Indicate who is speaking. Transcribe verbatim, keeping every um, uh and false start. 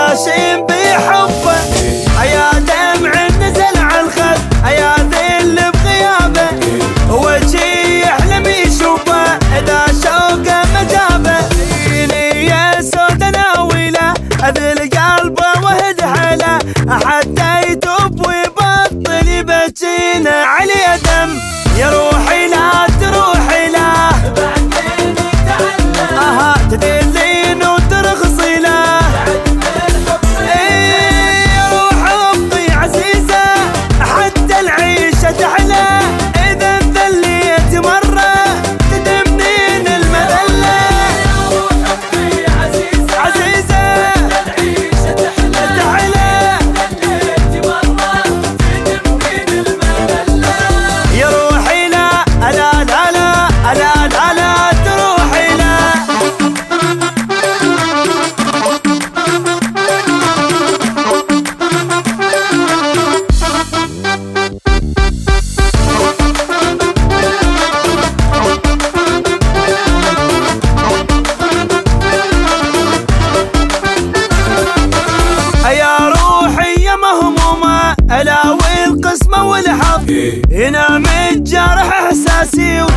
Speaker 1: ماشين بحبه، يا دمع نزل على الخد، يا ذل بغيابه، وجهي يحلم يشوفه اذا شوقه ما جابه. يا سود ناوله اذل قلبه وهد حاله، حتى يتوب ويبطل يبكينا عليه دم. يا روحي لا تروحي له اها تذلين وترخصي له، ايه يا روح امي عزيزه حتى العيشه تحلى، اذا انذليت مره تدمنين المذله. يا روح امي عزيزه عزيزه حتى العيشه تحلى تحلى، انذليت مره تدمنين المذله. يا روحي لا لا لا لا لا لا لا تروحي لا. يا روحي يا مهمومة الاوي القسمة والحظ، ينام الجرح احساسي